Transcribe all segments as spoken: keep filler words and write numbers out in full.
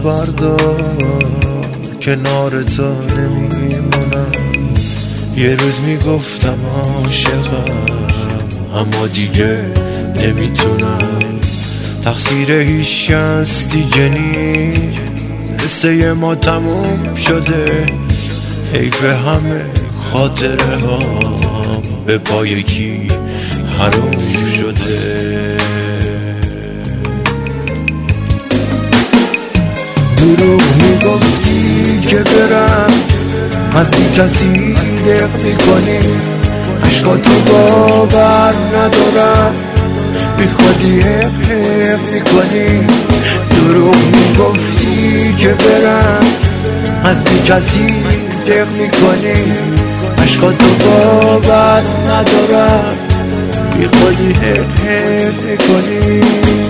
بردار، کنار تو نمیمونم. یه روز میگفتم عاشقم، اما دیگه نمیتونم. تقصیر هیچ کس دیگه نیست، قصه ما تموم شده. حیف همه خاطره هم به پای کی حروم شده. دروغ میگفتی که برم، از بی کسی دق میکنی. عشقاتو باور ندارم، بی خودی حق حق میکنی. دروغ میگفتی که برم، از بی کسی دق میکنی. عشقاتو باور ندارم، بی خودی حق حق میکنی.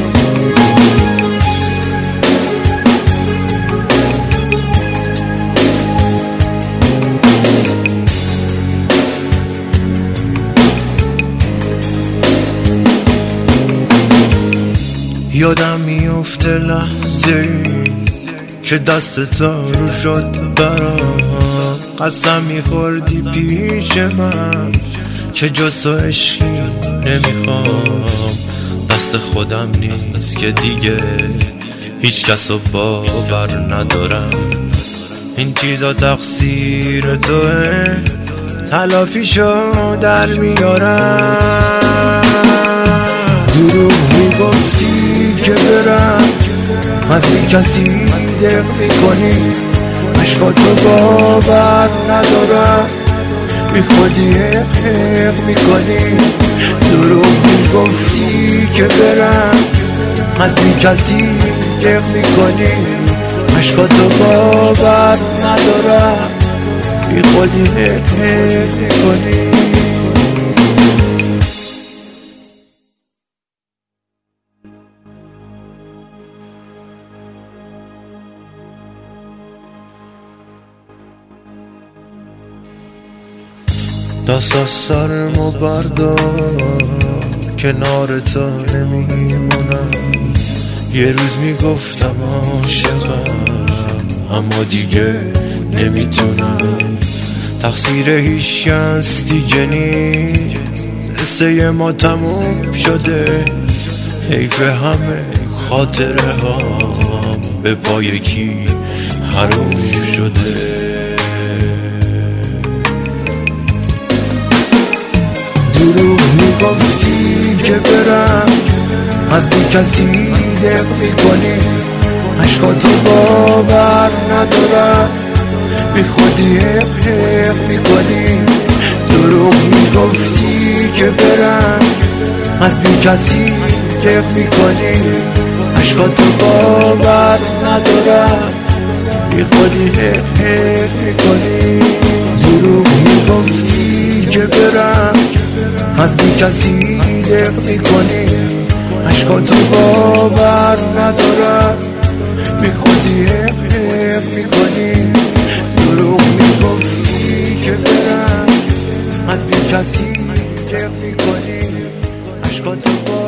یادم میفته لحظه که دست تا رو شد برام. قسم میخوردی پیش من که جز تو عشقی نمیخوام. دست خودم نیست که دیگه هیچ کس رو باور ندارم. این چیزا تقصیر توه، تلافیشو در میارم. دروغ میگفتی که برم، از این کسی دق میکنی. عشقاتو باور ندارم، بی خودی حق حق میکنی. دروغ میگفتی که برم، از این کسی دق میکنی. عشقاتو باور ندارم، بی خودی حق حق میکنی. دست از سرمو بردار، کنار تو نمیمونم. یه روز میگفتم عاشقم، اما دیگه نمیتونم. تقصیر هیچ کس دیگه نیست، قصه ما تموم شده. حیف همه خاطره هم به پای کی حروم شده. دروغ میگفتی که برم، از بی کسی دق میکنی. عشقاتو باور ندارم، بی خودی حق حق میکنی. دروغ میگفتی که برم، از بی کسی دق میکنی. عشقاتو باور ندارم، بی خودی حق حق میکنی. دروغ میگفتی که برم، از بی کسی دق میکنی. عشقاتو باور ندارم، بی خودی حق حق میکنی. دروغ میگفتی که برم، از بی کسی دق میکنی. عشقاتو